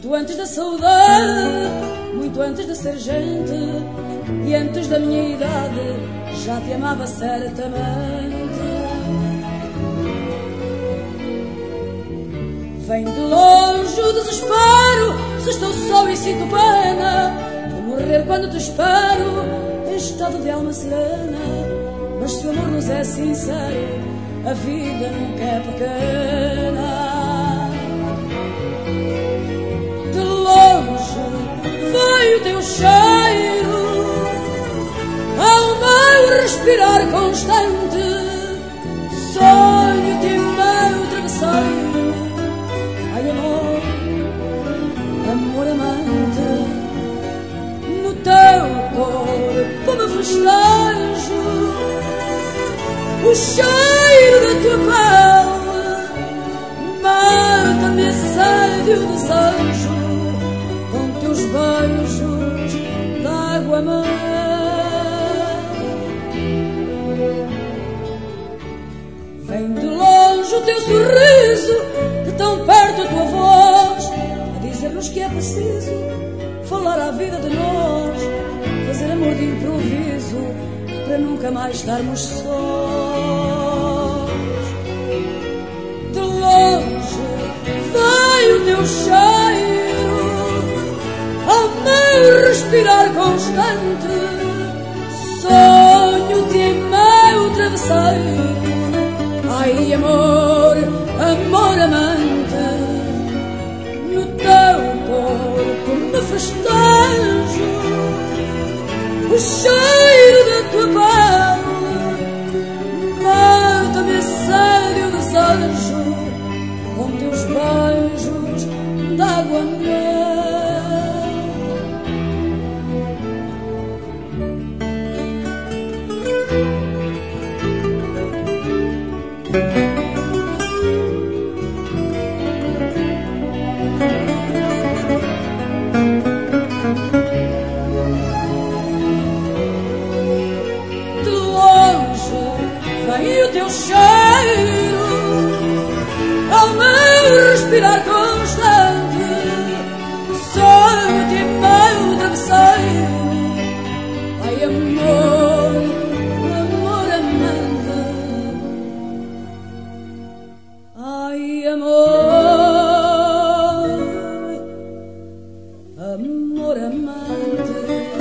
muito antes da saudade, muito antes de ser gente, e antes da minha idade, já te amava certamente. Vem de longe o desespero, se estou só e sinto pena de morrer quando te espero, em estado de alma serena. Mas se o amor nos é sincero, a vida nunca é pequena. De longe veio o teu cheiro ao meu respirar constante, sonho-te em meu travesseiro. Ai, amor, amor amante, no teu corpo me festejo o cheiro da tua pele, mata-me a sede e o desejo, com teus beijos d'água mel. Vem de longe o teu sorriso, de tão perto a tua voz, a dizer-nos que é preciso falar à vida de nós, fazer amor de improviso, para nunca mais estarmos sós. De longe vai o teu cheiro ao meu respirar constante, sonho-te em meu travesseiro. Ai, amor, amor amante, no teu corpo me festejo o cheiro da tua pele, mata-me a sede e o desejo, com teus beijos d'água mel. E o teu cheiro ao meu respirar constante, sonho-te em meu travesseiro. Ai, amor, amor amante, ai, amor, amor amante.